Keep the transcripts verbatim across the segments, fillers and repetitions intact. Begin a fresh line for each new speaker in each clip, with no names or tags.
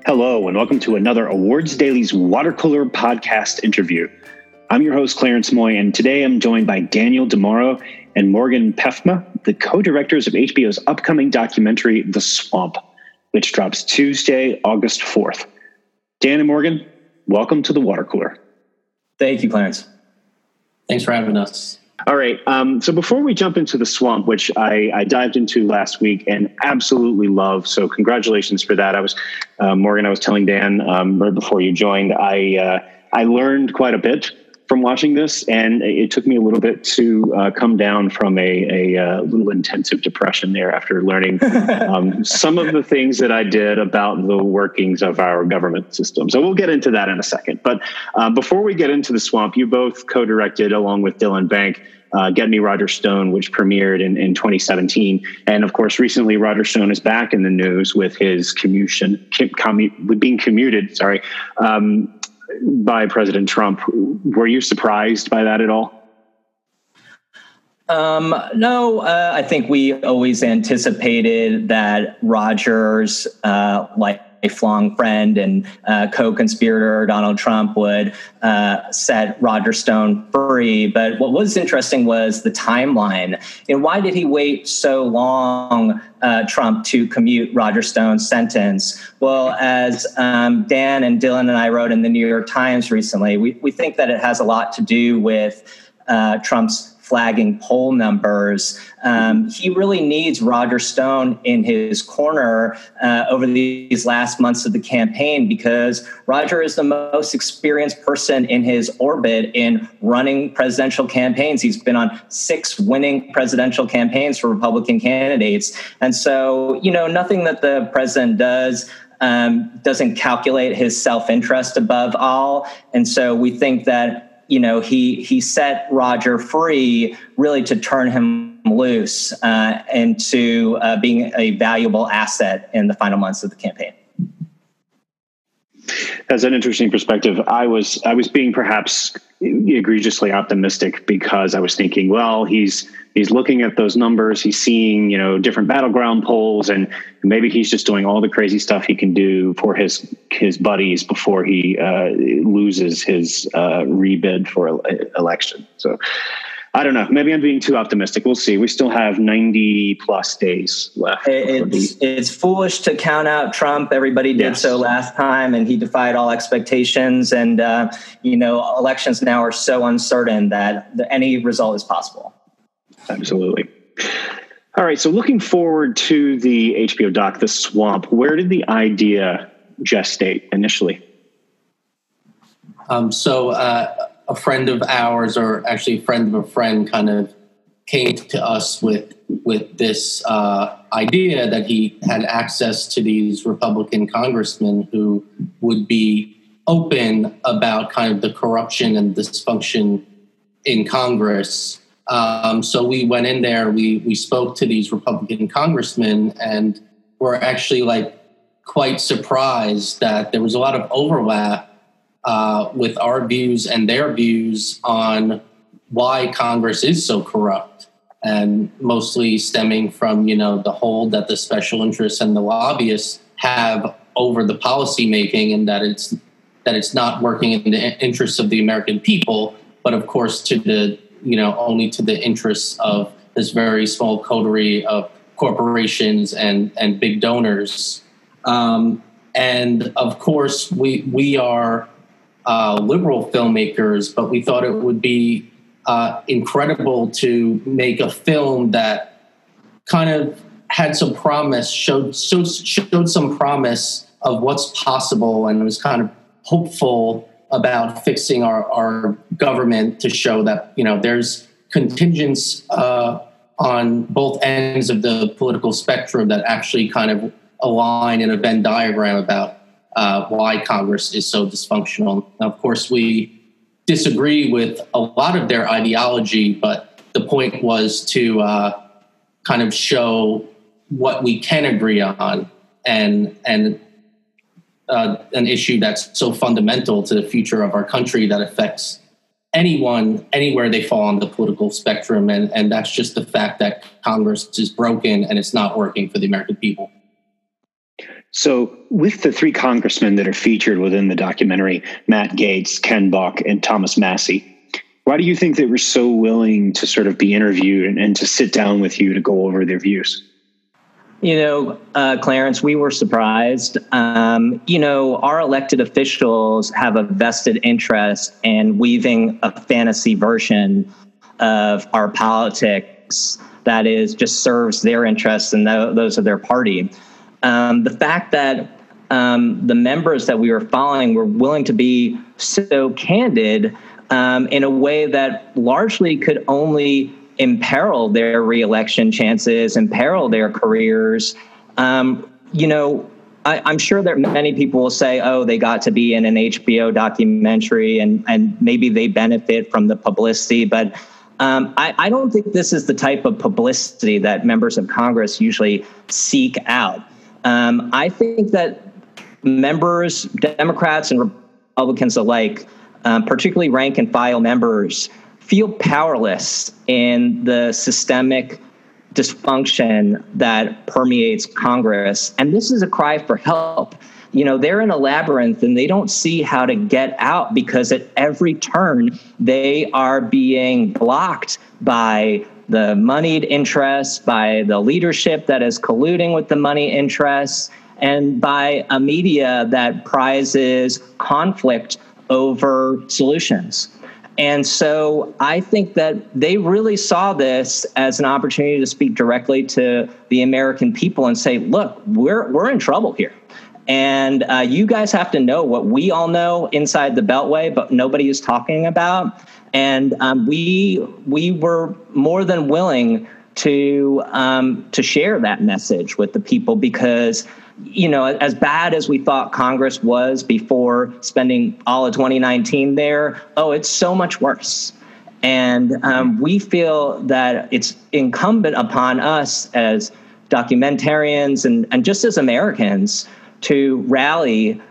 Hello, and welcome to another Awards Daily's Water Cooler podcast interview. I'm your host, Clarence Moy, and today I'm joined by Daniel DiMauro and Morgan Pefma, the co-directors of H B O's upcoming documentary, The Swamp, which drops Tuesday, August fourth. Dan and Morgan, welcome to the Water Cooler.
Thank you, Clarence.
Thanks for having us.
All right. Um, so before we jump into The Swamp, which I, I dived into last week and absolutely love, so congratulations for that. I was, uh, Morgan, I was telling Dan um, right before you joined, I uh, I learned quite a bit from watching this, and it took me a little bit to uh, come down from a, a, a little intensive depression there after learning um, some of the things that I did about the workings of our government system. So we'll get into that in a second. But uh, before we get into The Swamp, you both co-directed along with Dylan Bank Uh, Get Me Roger Stone, which premiered in, in twenty seventeen. And of course, recently Roger Stone is back in the news with his commutation, commu- being commuted, sorry, um, by President Trump. Were you surprised by that at all?
Um, no, uh, I think we always anticipated that Roger's uh, lifelong friend and uh, co-conspirator Donald Trump would uh, set Roger Stone free. But what was interesting was the timeline. And why did he wait so long, uh, Trump, to commute Roger Stone's sentence? Well, as um, Dan and Dylan and I wrote in the New York Times recently, we, we think that it has a lot to do with uh, Trump's flagging poll numbers. Um, he really needs Roger Stone in his corner uh, over these last months of the campaign, because Roger is the most experienced person in his orbit in running presidential campaigns. He's been on six winning presidential campaigns for Republican candidates. And so, you know, nothing that the president does um, doesn't calculate his self-interest above all. And so we think that You know, he he set Roger free really to turn him loose uh, into uh, being a valuable asset in the final months of the campaign.
That's an interesting perspective. I was I was being perhaps egregiously optimistic because I was thinking, well, he's he's looking at those numbers, he's seeing, you know, different battleground polls, and maybe he's just doing all the crazy stuff he can do for his his buddies before he uh, loses his uh, rebid for election. So I don't know. Maybe I'm being too optimistic. We'll see. We still have ninety plus days left.
It's, it's foolish to count out Trump. Everybody did
yes.
so last time, and he defied all expectations. And, uh, you know, elections now are so uncertain that the, any result is possible.
Absolutely. All right. So looking forward to the H B O doc, The Swamp, where did the idea gestate initially?
Um, so uh, a friend of ours, or actually a friend of a friend, kind of came to us with with this uh, idea that he had access to these Republican congressmen who would be open about kind of the corruption and dysfunction in Congress. Um, so we went in there, we we spoke to these Republican congressmen, and were actually like quite surprised that there was a lot of overlap uh, with our views and their views on why Congress is so corrupt, and mostly stemming from, you know, the hold that the special interests and the lobbyists have over the policy making, and that it's that it's not working in the interests of the American people, but of course to the you know, only to the interests of this very small coterie of corporations and, and big donors. Um, and of course, we we are uh, liberal filmmakers, but we thought it would be uh, incredible to make a film that kind of had some promise, showed, showed, showed some promise of what's possible, and was kind of hopeful about fixing our, our government, to show that, you know, there's contingents uh, on both ends of the political spectrum that actually kind of align in a Venn diagram about uh, why Congress is so dysfunctional. Now, of course, we disagree with a lot of their ideology, but the point was to uh, kind of show what we can agree on, and and Uh, an issue that's so fundamental to the future of our country that affects anyone, anywhere they fall on the political spectrum. And, and that's just the fact that Congress is broken and it's not working for the American people.
So with the three congressmen that are featured within the documentary, Matt Gaetz, Ken Buck, and Thomas Massie, why do you think they were so willing to sort of be interviewed and, and to sit down with you to go over their views?
You know, uh, Clarence, we were surprised. Um, you know, our elected officials have a vested interest in weaving a fantasy version of our politics that is just serves their interests and th- those of their party. Um, the fact that um, the members that we were following were willing to be so candid um, in a way that largely could only imperil their reelection chances, imperil their careers. Um, you know, I, I'm sure that many people will say, oh, they got to be in an H B O documentary and, and maybe they benefit from the publicity. But um, I, I don't think this is the type of publicity that members of Congress usually seek out. Um, I think that members, Democrats and Republicans alike, um, particularly rank and file members, feel powerless in the systemic dysfunction that permeates Congress. And this is a cry for help. You know, they're in a labyrinth and they don't see how to get out because at every turn they are being blocked by the moneyed interests, by the leadership that is colluding with the money interests, and by a media that prizes conflict over solutions. And so I think that they really saw this as an opportunity to speak directly to the American people and say, look, we're we're in trouble here. And uh, you guys have to know what we all know inside the Beltway, but nobody is talking about. And um, we we were more than willing to um, to share that message with the people because, you know, as bad as we thought Congress was before spending all of twenty nineteen there, oh, it's so much worse. And um, we feel that it's incumbent upon us as documentarians and, and just as Americans to rally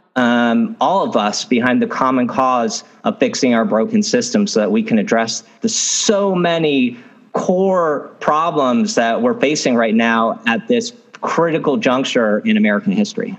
um, all of us behind the common cause of fixing our broken system so that we can address the so many core problems that we're facing right now at this critical juncture in American history.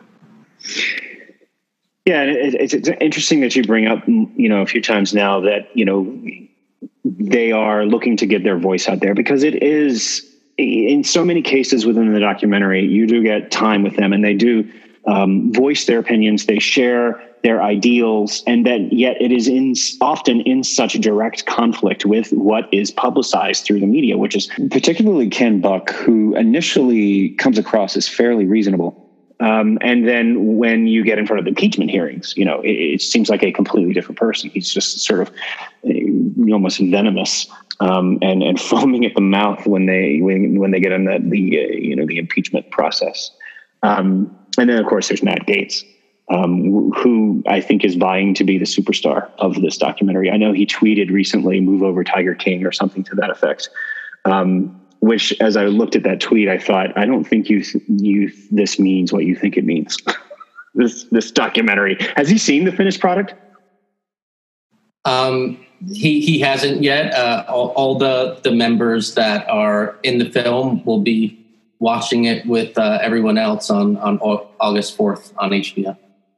Yeah, it, it's, it's interesting that you bring up, you know, a few times now that, you know, they are looking to get their voice out there because it is, in so many cases within the documentary, you do get time with them and they do um, voice their opinions, they share their ideals, and then yet it is in often in such direct conflict with what is publicized through the media, which is particularly Ken Buck, who initially comes across as fairly reasonable. Um, and then when you get in front of the impeachment hearings, you know, it, it seems like a completely different person. He's just sort of uh, almost venomous um, and, and foaming at the mouth when they when, when they get in the, the uh, you know the impeachment process. Um, and then, of course, there's Matt Gaetz, um, who I think is vying to be the superstar of this documentary. I know he tweeted recently, "Move over Tiger King" or something to that effect. Um, Which, as I looked at that tweet, I thought, I don't think you you this means what you think it means. this this documentary. Has he seen the finished product?
Um, he he hasn't yet. Uh, all, all the the members that are in the film will be watching it with uh, everyone else on on August fourth on H B O.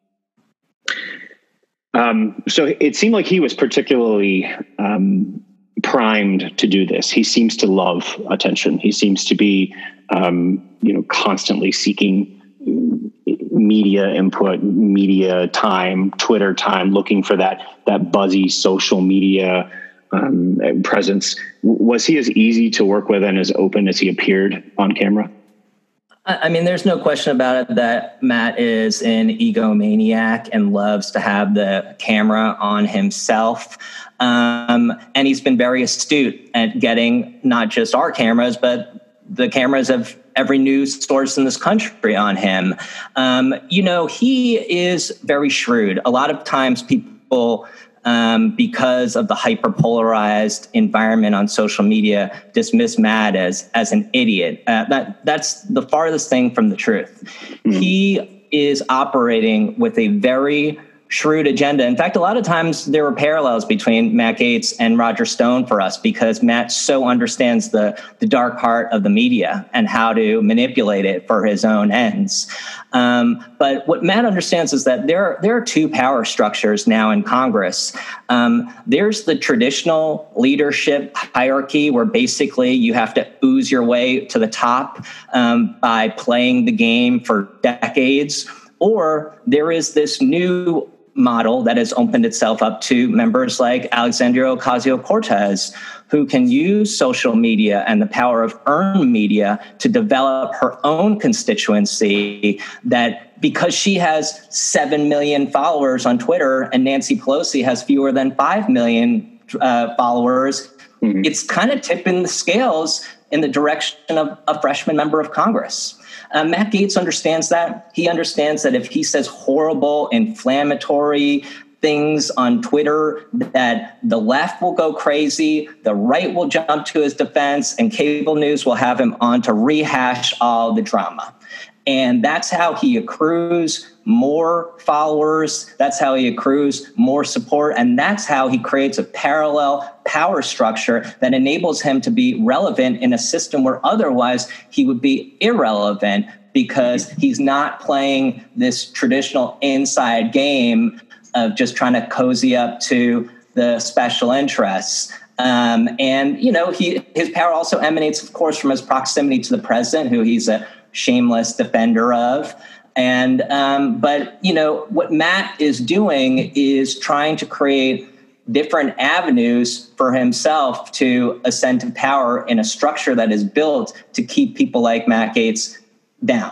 Um, so it seemed like he was particularly Um, primed to do this. He seems to love attention. He seems to be, um, you know, constantly seeking media input, media time, Twitter time, looking for that that buzzy social media um, presence. Was he as easy to work with and as open as he appeared on camera?
I mean, there's no question about it that Matt is an egomaniac and loves to have the camera on himself. Um, and he's been very astute at getting not just our cameras, but the cameras of every news source in this country on him. Um, you know, he is very shrewd. A lot of times people, um, because of the hyperpolarized environment on social media, dismiss Matt as as an idiot. Uh, that that's the farthest thing from the truth. Mm. He is operating with a very shrewd agenda. In fact, a lot of times there were parallels between Matt Gaetz and Roger Stone for us, because Matt so understands the, the dark heart of the media and how to manipulate it for his own ends. Um, but what Matt understands is that there are, there are two power structures now in Congress. Um, there's the traditional leadership hierarchy, where basically you have to ooze your way to the top um, by playing the game for decades. Or there is this new model that has opened itself up to members like Alexandria Ocasio-Cortez, who can use social media and the power of earned media to develop her own constituency, that because she has seven million followers on Twitter and Nancy Pelosi has fewer than five million uh, followers, mm-hmm. it's kind of tipping the scales in the direction of a freshman member of Congress. Uh, Matt Gaetz understands that. He understands that if he says horrible, inflammatory things on Twitter, that the left will go crazy, the right will jump to his defense, and cable news will have him on to rehash all the drama. And that's how he accrues more followers. That's how he accrues more support. And that's how he creates a parallel power structure that enables him to be relevant in a system where otherwise he would be irrelevant, because he's not playing this traditional inside game of just trying to cozy up to the special interests. Um, and, you know, he his power also emanates, of course, from his proximity to the president, who he's a shameless defender of. And um, but, you know, what Matt is doing is trying to create different avenues for himself to ascend to power in a structure that is built to keep people like Matt Gaetz down.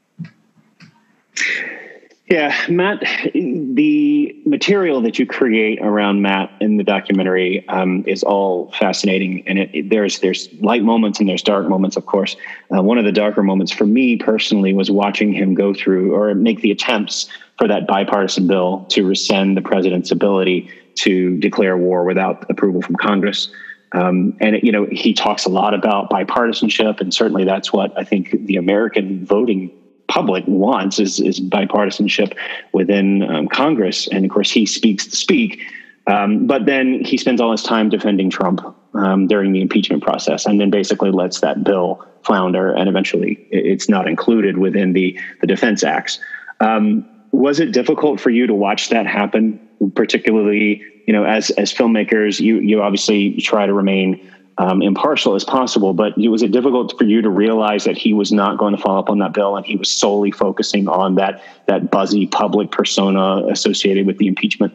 Yeah, Matt, the material that you create around Matt in the documentary um, is all fascinating, and it, it, there's there's light moments and there's dark moments, of course. Uh, one of the darker moments for me personally was watching him go through or make the attempts for that bipartisan bill to rescind the president's ability to declare war without approval from Congress. Um, and, it, you know, he talks a lot about bipartisanship, and certainly that's what I think the American voting public wants is, is bipartisanship within um, Congress. And of course, he speaks to speak. Um, but then he spends all his time defending Trump um, during the impeachment process, and then basically lets that bill flounder. And eventually it's not included within the, the Defense Acts. Um, was it difficult for you to watch that happen? Particularly, you know, as, as filmmakers, you, you obviously try to remain Um, impartial as possible, but was it difficult for you to realize that he was not going to follow up on that bill and he was solely focusing on that that buzzy public persona associated with the impeachment?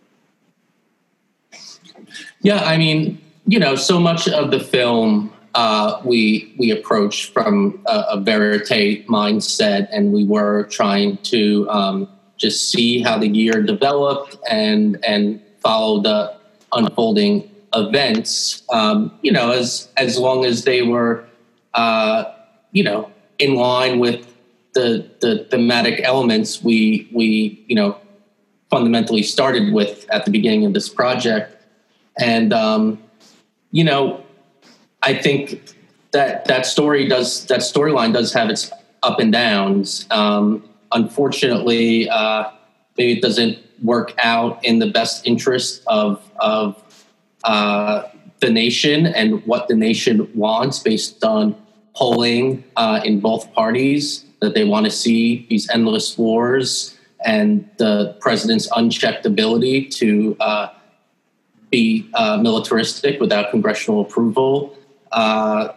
Yeah, I mean, you know, so much of the film uh, we we approached from a, a verite mindset, and we were trying to um, just see how the year developed and and follow the unfolding events, um, you know, as as long as they were, uh, you know, in line with the the thematic elements we we you know fundamentally started with at the beginning of this project, and um, you know, I think that that story does that storyline does have its up and downs. Um, unfortunately, uh, maybe it doesn't work out in the best interest of of Uh, the nation and what the nation wants, based on polling uh, in both parties, that they want to see these endless wars and the president's unchecked ability to uh, be uh, militaristic without congressional approval. Uh,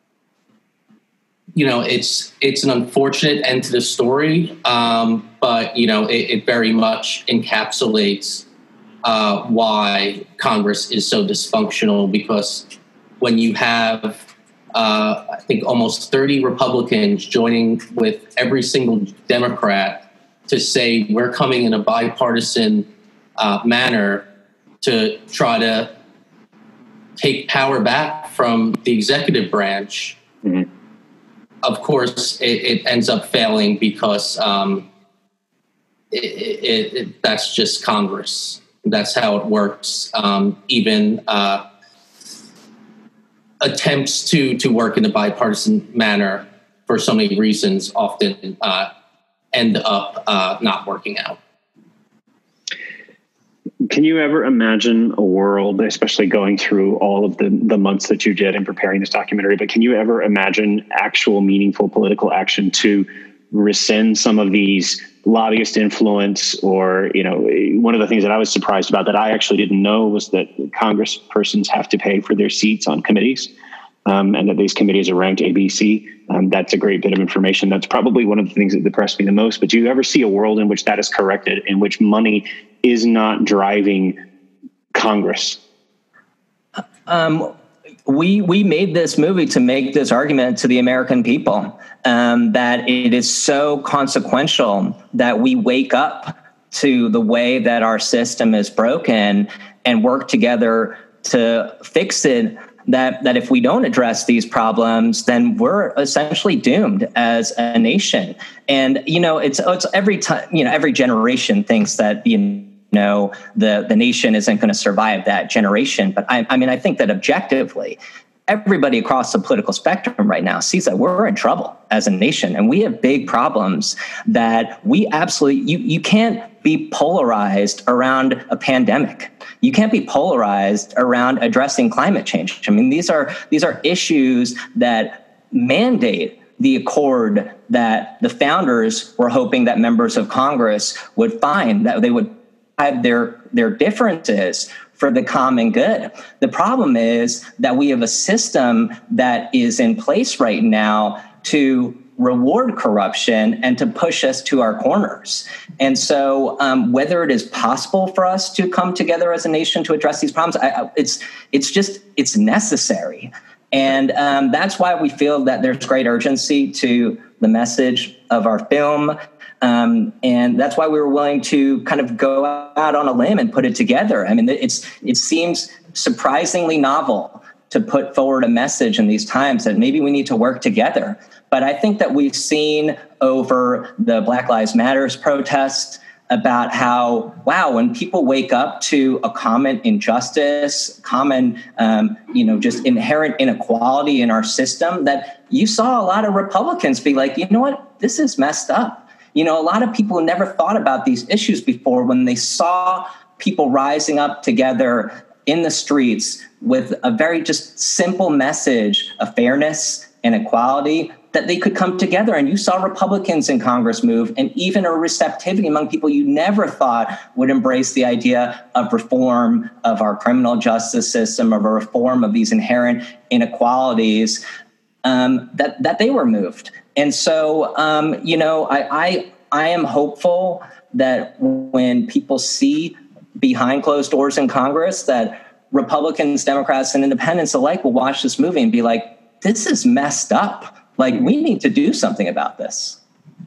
you know, it's it's an unfortunate end to the story, um, but you know, it, it very much encapsulates Uh, why Congress is so dysfunctional, because when you have, uh, I think, almost thirty Republicans joining with every single Democrat to say we're coming in a bipartisan uh, manner to try to take power back from the executive branch, mm-hmm. of course, it, it ends up failing because um, it, it, it, that's just Congress. That's how it works. Um, even uh, attempts to to work in a bipartisan manner, for so many reasons, often uh, end up uh, not working out.
Can you ever imagine a world, especially going through all of the, the months that you did in preparing this documentary, but can you ever imagine actual meaningful political action to rescind some of these lobbyist influence? Or, you know, one of the things that I was surprised about that I actually didn't know was that congresspersons have to pay for their seats on committees, um, and that these committees are ranked A B C. Um, that's a great bit of information. That's probably one of the things that depressed me the most. But do you ever see a world in which that is corrected, in which money is not driving Congress?
Um, we we made this movie to make this argument to the American people, um, that it is so consequential that we wake up to the way that our system is broken and work together to fix it. That that if we don't address these problems, then we're essentially doomed as a nation. And you know, it's it's every time, you know, every generation thinks that you know the the nation isn't going to survive that generation. But I, I mean, I think that objectively, everybody across the political spectrum right now sees that we're in trouble as a nation, and we have big problems that we absolutely you you can't be polarized around a pandemic. You can't be polarized around addressing climate change. I mean, these are these are issues that mandate the accord that the founders were hoping that members of Congress would find, that they would have their their differences for the common good. The problem is that we have a system that is in place right now to reward corruption and to push us to our corners. And so um, whether it is possible for us to come together as a nation to address these problems, I, I, it's it's just, it's necessary. And um, that's why we feel that there's great urgency to the message of our film. Um, and that's why we were willing to kind of go out on a limb and put it together. I mean, it's it seems surprisingly novel to put forward a message in these times that maybe we need to work together. But I think that we've seen over the Black Lives Matter protests about how, wow, when people wake up to a common injustice, common, um, you know, just inherent inequality in our system, that you saw a lot of Republicans be like, you know what, this is messed up. You know, a lot of people never thought about these issues before when they saw people rising up together in the streets with a very just simple message of fairness and equality, that they could come together. And you saw Republicans in Congress move, and even a receptivity among people you never thought would embrace the idea of reform of our criminal justice system, of a reform of these inherent inequalities, um, that, that they were moved. And so, um, you know, I, I I am hopeful that when people see behind closed doors in Congress, that Republicans, Democrats, and independents alike will watch this movie and be like, this is messed up. Like, we need to do something about this.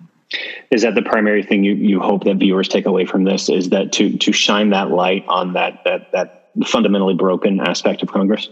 Is that the primary thing you, you hope that viewers take away from this, is that to to shine that light on that that that fundamentally broken aspect of Congress?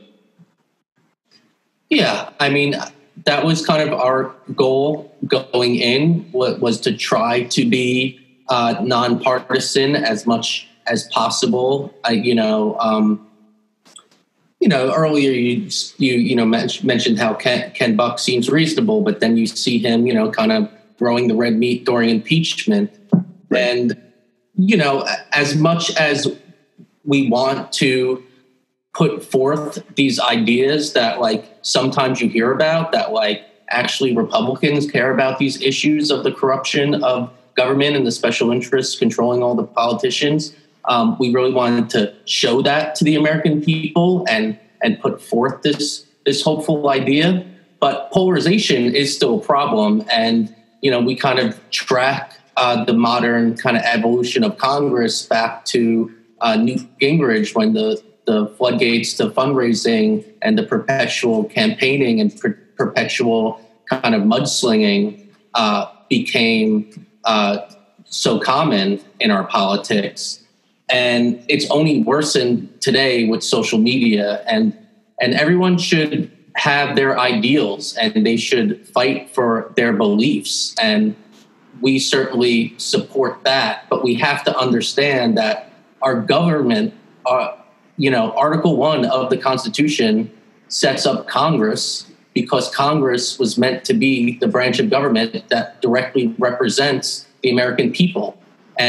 Yeah, I mean, that was kind of our goal going in, was to try to be uh, nonpartisan as much as possible. I, you know, um, you know, earlier you you you know mentioned how Ken, Ken Buck seems reasonable, but then you see him, you know, kind of throwing the red meat during impeachment. And, you know, as much as we want to put forth these ideas that, like, sometimes you hear about, that, like, actually Republicans care about these issues of the corruption of government and the special interests controlling all the politicians, um, we really wanted to show that to the American people and and put forth this this hopeful idea. But polarization is still a problem, and you know, we kind of track uh, the modern kind of evolution of Congress back to uh, Newt Gingrich, when the, the floodgates to fundraising and the perpetual campaigning and per- perpetual kind of mudslinging uh, became uh, so common in our politics. And it's only worsened today with social media, and and everyone should have their ideals and they should fight for their beliefs. And we certainly support that, but we have to understand that our government, uh, you know, Article One of the Constitution sets up Congress because Congress was meant to be the branch of government that directly represents the American people. And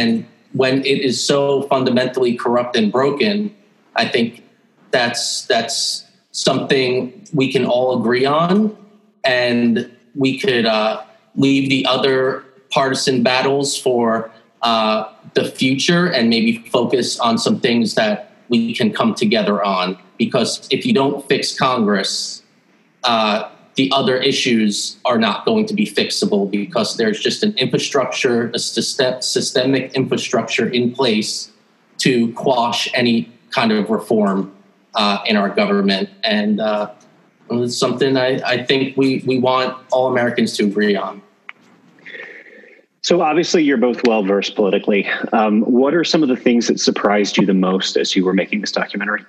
when it is so fundamentally corrupt and broken, I think that's that's something we can all agree on, and we could uh, leave the other partisan battles for uh, the future and maybe focus on some things that we can come together on. Because if you don't fix Congress, uh, the other issues are not going to be fixable, because there's just an infrastructure, a system, systemic infrastructure in place to quash any kind of reform uh, in our government. And uh, it's something I, I think we, we want all Americans to agree on.
So obviously you're both well-versed politically. Um, what are some of the things that surprised you the most as you were making this documentary?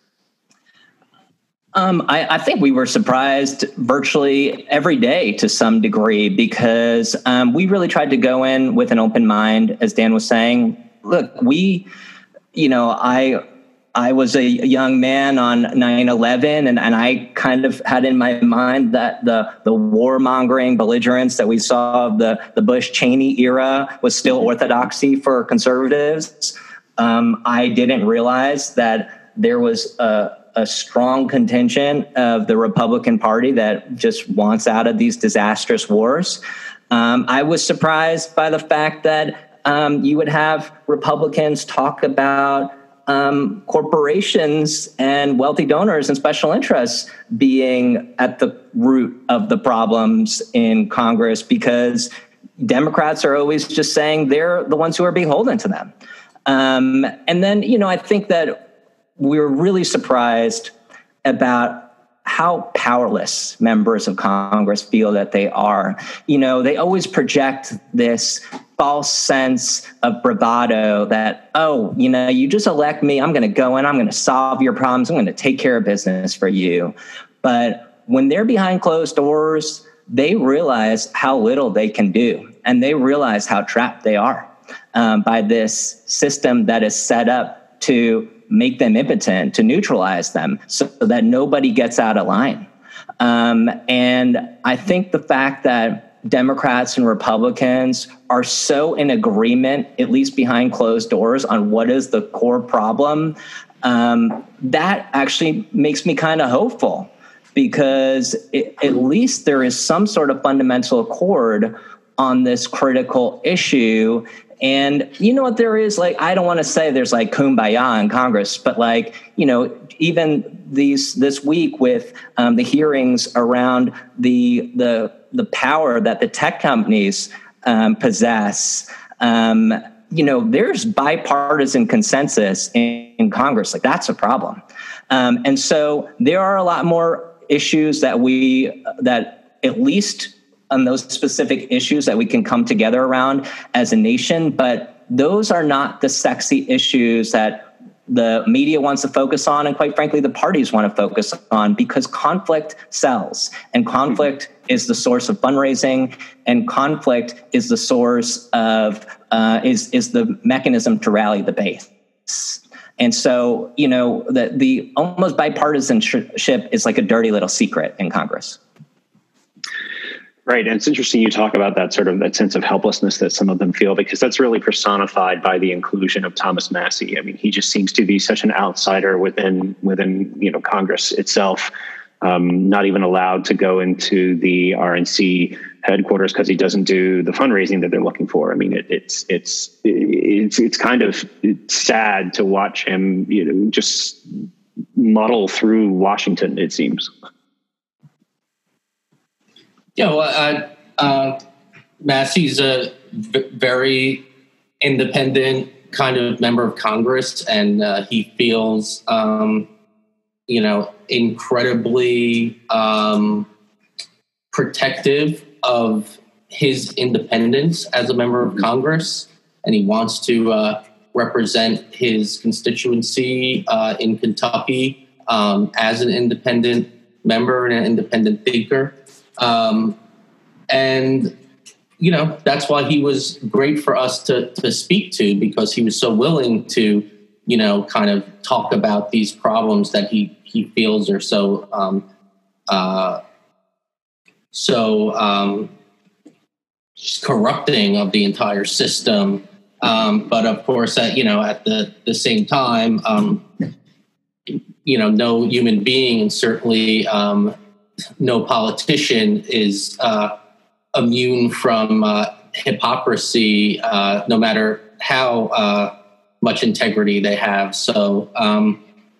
Um, I, I think we were surprised virtually every day to some degree, because um, we really tried to go in with an open mind, as Dan was saying. Look, we, you know, I I was a young man on nine eleven, and, and I kind of had in my mind that the the warmongering belligerence that we saw of the, the Bush-Cheney era was still orthodoxy for conservatives. Um, I didn't realize that there was a a strong contingent of the Republican Party that just wants out of these disastrous wars. Um, I was surprised by the fact that um, you would have Republicans talk about um, corporations and wealthy donors and special interests being at the root of the problems in Congress, because Democrats are always just saying they're the ones who are beholden to them. Um, and then, you know, I think that we were really surprised about how powerless members of Congress feel that they are. You know, they always project this false sense of bravado that, oh, you know, you just elect me, I'm going to go in, I'm going to solve your problems, I'm going to take care of business for you. But when they're behind closed doors, they realize how little they can do, and they realize how trapped they are um, by this system that is set up to make them impotent, to neutralize them so that nobody gets out of line. Um, and I think the fact that Democrats and Republicans are so in agreement, at least behind closed doors, on what is the core problem, um, that actually makes me kind of hopeful, because it, at least there is some sort of fundamental accord on this critical issue. And you know what there is, like, I don't want to say there's like kumbaya in Congress, but like, you know, even these this week with um, the hearings around the the the power that the tech companies um, possess, um, you know, there's bipartisan consensus in, in Congress. Like, that's a problem. Um, and so there are a lot more issues that we that at least on those specific issues that we can come together around as a nation, but those are not the sexy issues that the media wants to focus on, and quite frankly, the parties want to focus on, because conflict sells, and conflict is the source of fundraising, and conflict is the source of, uh, is, is the mechanism to rally the base. And so, you know, the, the almost bipartisanship is like a dirty little secret in Congress.
Right. And it's interesting you talk about that sort of that sense of helplessness that some of them feel, because that's really personified by the inclusion of Thomas Massie. I mean, he just seems to be such an outsider within within, you know, Congress itself, um, not even allowed to go into the R N C headquarters because he doesn't do the fundraising that they're looking for. I mean, it, it's it's it's it's kind of sad to watch him, you know, just muddle through Washington, it seems.
Yeah, well, uh, uh, Massie's a v- very independent kind of member of Congress, and uh, he feels, um, you know, incredibly um, protective of his independence as a member of Congress, and he wants to uh, represent his constituency uh, in Kentucky um, as an independent member and an independent thinker. Um, and, you know, that's why he was great for us to, to speak to, because he was so willing to, you know, kind of talk about these problems that he, he feels are so, um, uh, so, um, just corrupting of the entire system Um, but of course, uh, you know, at the, the same time, um, you know, no human being and certainly um, no politician is uh, immune from uh, hypocrisy, uh, no matter how uh, much integrity they have. So um,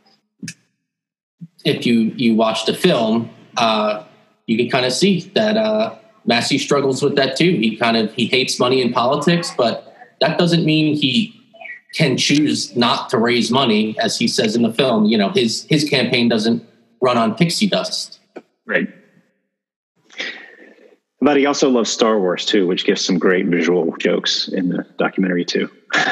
if you, you watch the film, uh, you can kind of see that uh, Massey struggles with that too. He kind of, he hates money in politics, but that doesn't mean he can choose not to raise money, as he says in the film. You know, his his campaign doesn't run on pixie dust.
Right. But he also loves Star Wars too, which gives some great visual jokes in the documentary too.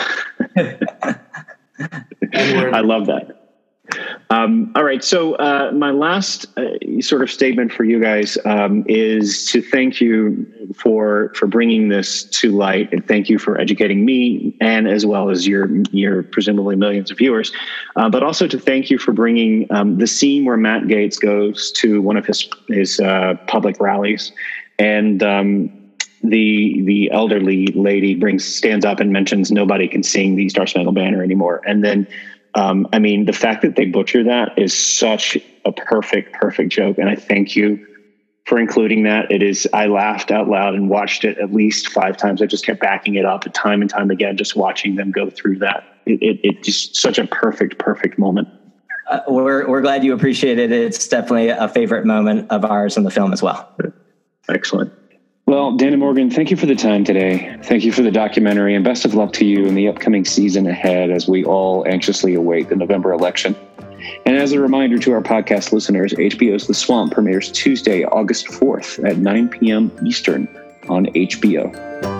I love that. Um, all right. So uh, my last uh, sort of statement for you guys um, is to thank you for for bringing this to light, and thank you for educating me and as well as your your presumably millions of viewers. Uh, but also to thank you for bringing um, the scene where Matt Gaetz goes to one of his his uh, public rallies, and um, the the elderly lady brings stands up and mentions nobody can sing the Star Spangled Banner anymore, and then. Um, I mean, the fact that they butcher that is such a perfect, perfect joke. And I thank you for including that. It is, I laughed out loud and watched it at least five times. I just kept backing it up time and time again, just watching them go through that. It, it, it just such a perfect, perfect moment.
Uh, we're, we're glad you appreciate it. It's definitely a favorite moment of ours in the film as well.
Excellent.
Well, Dan and Morgan, thank you for the time today. Thank you for the documentary, and best of luck to you in the upcoming season ahead as we all anxiously await the November election. And as a reminder to our podcast listeners, H B O's The Swamp premieres Tuesday, August fourth at nine p.m. Eastern on H B O.